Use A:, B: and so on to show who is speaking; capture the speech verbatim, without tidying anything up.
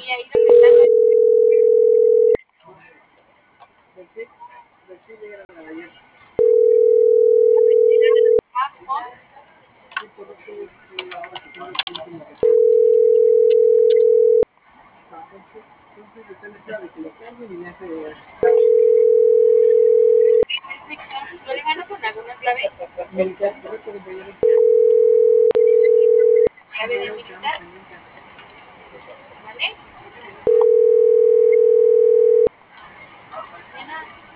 A: ahí donde está. Perfecto. ¿No le gano con alguna clave? Clave de militar. ¿Vale?